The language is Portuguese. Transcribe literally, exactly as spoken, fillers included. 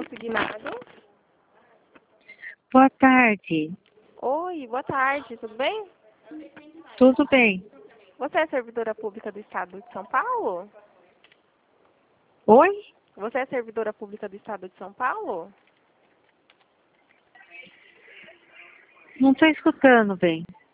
consignado. Boa tarde. Oi, boa tarde, tudo bem? Tudo bem? Você é servidora pública do Estado de São Paulo? Oi? Você é servidora pública do Estado de São Paulo? Não estou escutando bem.